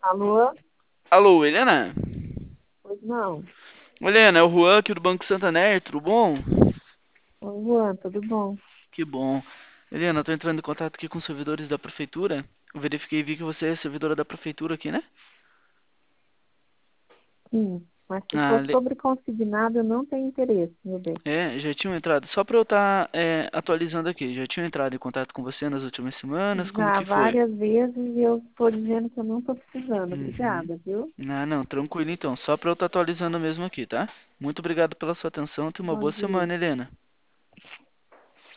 Alô? Alô, Helena? Pois não. Helena, é o Juan aqui do Banco Santander, tudo bom? Oi, Juan, tudo bom? Que bom. Helena, eu tô entrando em contato aqui com os servidores da prefeitura. Eu verifiquei e vi que você é servidora da prefeitura aqui, né? Sim, mas se Ah, for sobre consignado, eu não tenho interesse, meu bem. já tinham entrado. Só pra eu estar atualizando aqui, já tinham entrado em contato com você nas últimas semanas? Como Já que foi? várias vezes e eu estou dizendo que eu não estou precisando. Uhum. Obrigada, viu? Ah, não, tranquilo então. Só pra eu estar atualizando mesmo aqui, tá? Muito obrigado pela sua atenção. Tenha uma Bom boa dia. semana, Helena.